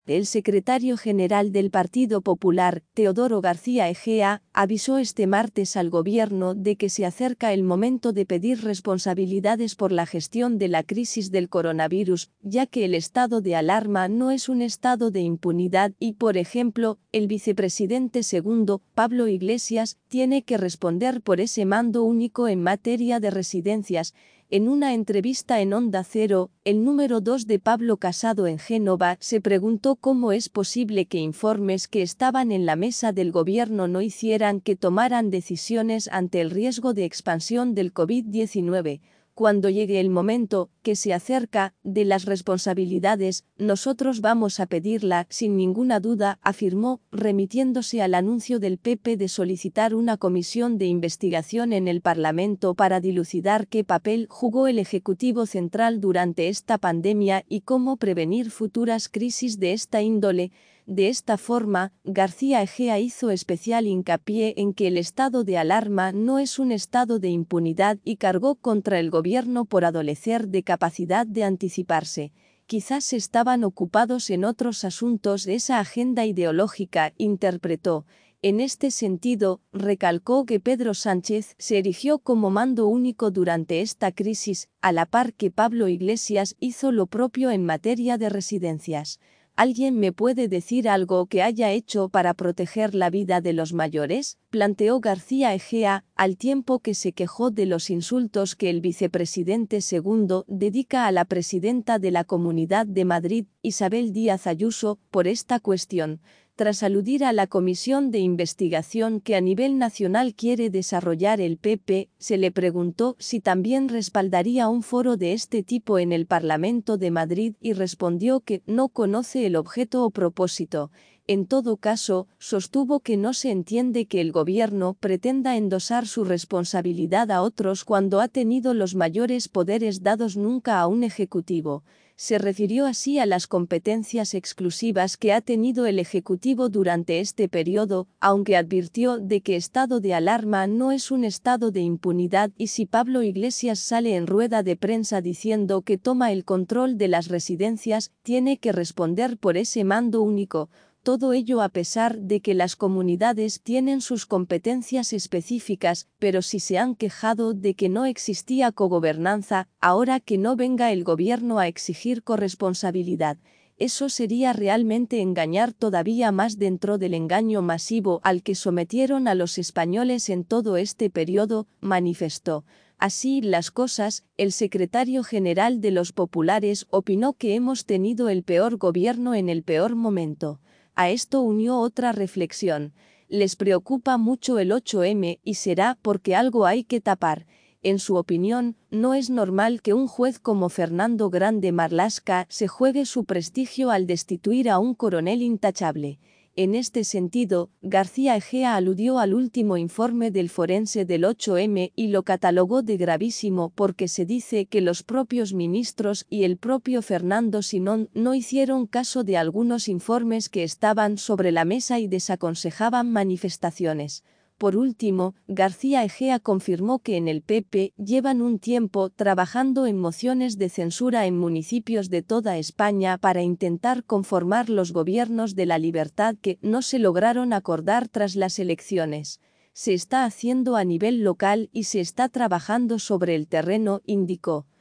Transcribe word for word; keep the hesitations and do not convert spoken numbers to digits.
El secretario general del Partido Popular, Teodoro García Egea, avisó este martes al gobierno de que se acerca el momento de pedir responsabilidades por la gestión de la crisis del coronavirus, ya que el estado de alarma no es un estado de impunidad y, por ejemplo, el vicepresidente segundo, Pablo Iglesias, tiene que responder por ese mando único en materia de residencias. En una entrevista en Onda Cero, el número dos de Pablo Casado en Génova se preguntó cómo es posible que informes que estaban en la mesa del gobierno no hicieran que tomaran decisiones ante el riesgo de expansión del COVID diecinueve. Cuando llegue el momento, que se acerca, de las responsabilidades, nosotros vamos a pedirla, sin ninguna duda, afirmó, remitiéndose al anuncio del P P de solicitar una comisión de investigación en el Parlamento para dilucidar qué papel jugó el Ejecutivo Central durante esta pandemia y cómo prevenir futuras crisis de esta índole. De esta forma, García Egea hizo especial hincapié en que el estado de alarma no es un estado de impunidad y cargó contra el gobierno por adolecer de capacidad de anticiparse. Quizás estaban ocupados en otros asuntos de esa agenda ideológica, interpretó. En este sentido, recalcó que Pedro Sánchez se erigió como mando único durante esta crisis, a la par que Pablo Iglesias hizo lo propio en materia de residencias. ¿Alguien me puede decir algo que haya hecho para proteger la vida de los mayores?, planteó García Egea, al tiempo que se quejó de los insultos que el vicepresidente segundo dedica a la presidenta de la Comunidad de Madrid, Isabel Díaz Ayuso, por esta cuestión. Tras aludir a la comisión de investigación que a nivel nacional quiere desarrollar el P P, se le preguntó si también respaldaría un foro de este tipo en el Parlamento de Madrid y respondió que no conoce el objeto o propósito. En todo caso, sostuvo que no se entiende que el gobierno pretenda endosar su responsabilidad a otros cuando ha tenido los mayores poderes dados nunca a un ejecutivo. Se refirió así a las competencias exclusivas que ha tenido el Ejecutivo durante este periodo, aunque advirtió de que estado de alarma no es un estado de impunidad y si Pablo Iglesias sale en rueda de prensa diciendo que toma el control de las residencias, tiene que responder por ese mando único. Todo ello a pesar de que las comunidades tienen sus competencias específicas, pero si se han quejado de que no existía cogobernanza, ahora que no venga el gobierno a exigir corresponsabilidad. Eso sería realmente engañar todavía más dentro del engaño masivo al que sometieron a los españoles en todo este periodo, manifestó. Así las cosas, el secretario general de los populares opinó que hemos tenido el peor gobierno en el peor momento. A esto unió otra reflexión. Les preocupa mucho el ocho eme y será porque algo hay que tapar. En su opinión, no es normal que un juez como Fernando Grande Marlaska se juegue su prestigio al destituir a un coronel intachable. En este sentido, García Egea aludió al último informe del forense del ocho eme y lo catalogó de gravísimo porque se dice que los propios ministros y el propio Fernando Simón no hicieron caso de algunos informes que estaban sobre la mesa y desaconsejaban manifestaciones. Por último, García Egea confirmó que en el P P llevan un tiempo trabajando en mociones de censura en municipios de toda España para intentar conformar los gobiernos de la libertad que no se lograron acordar tras las elecciones. Se está haciendo a nivel local y se está trabajando sobre el terreno, indicó.